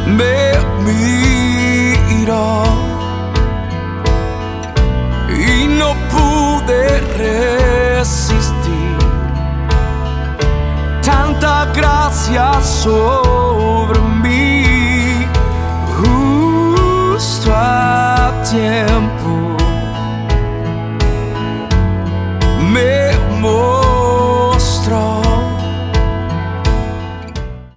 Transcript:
me miró y no pude resistir. Tanta gracia